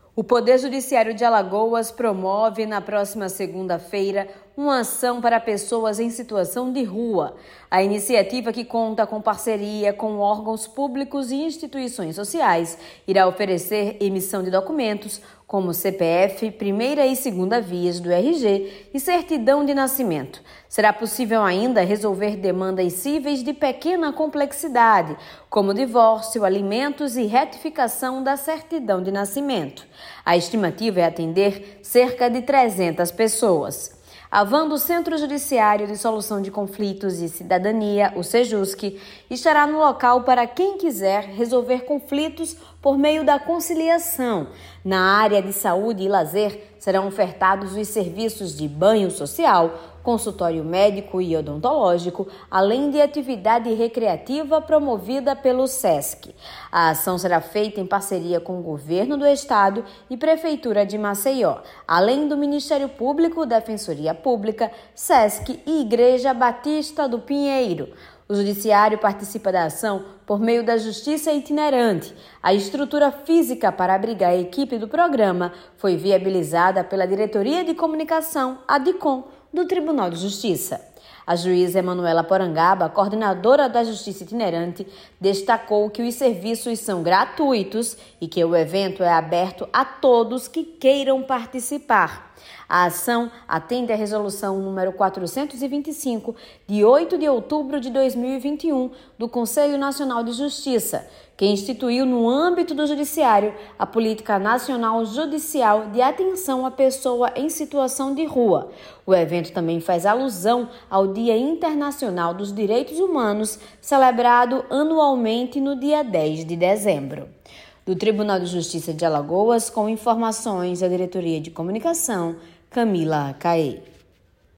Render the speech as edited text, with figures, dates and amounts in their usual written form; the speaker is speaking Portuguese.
O Poder Judiciário de Alagoas promove na próxima segunda-feira uma ação para pessoas em situação de rua. A iniciativa, que conta com parceria com órgãos públicos e instituições sociais, irá oferecer emissão de documentos como CPF, primeira e segunda vias do RG e certidão de nascimento. Será possível ainda resolver demandas cíveis de pequena complexidade, como divórcio, alimentos e retificação da certidão de nascimento. A estimativa é atender cerca de 300 pessoas. A van do Centro Judiciário de Solução de Conflitos e Cidadania, o Sejusc, estará no local para quem quiser resolver conflitos por meio da conciliação. Na área de saúde e lazer, serão ofertados os serviços de banho social, consultório médico e odontológico, além de atividade recreativa promovida pelo SESC. A ação será feita em parceria com o Governo do Estado e Prefeitura de Maceió, além do Ministério Público, Defensoria Pública, SESC e Igreja Batista do Pinheiro. O Judiciário participa da ação por meio da Justiça Itinerante. A estrutura física para abrigar a equipe do programa foi viabilizada pela Diretoria de Comunicação, a DICOM, do Tribunal de Justiça. A juíza Emanuela Porangaba, coordenadora da Justiça Itinerante, destacou que os serviços são gratuitos e que o evento é aberto a todos que queiram participar. A ação atende à resolução número 425, de 8 de outubro de 2021, do Conselho Nacional de Justiça, que instituiu no âmbito do Judiciário a Política Nacional Judicial de Atenção à Pessoa em Situação de Rua. O evento também faz alusão ao Dia Internacional dos Direitos Humanos, celebrado anualmente no dia 10 de dezembro. Do Tribunal de Justiça de Alagoas, com informações da Diretoria de Comunicação, Camila Caê.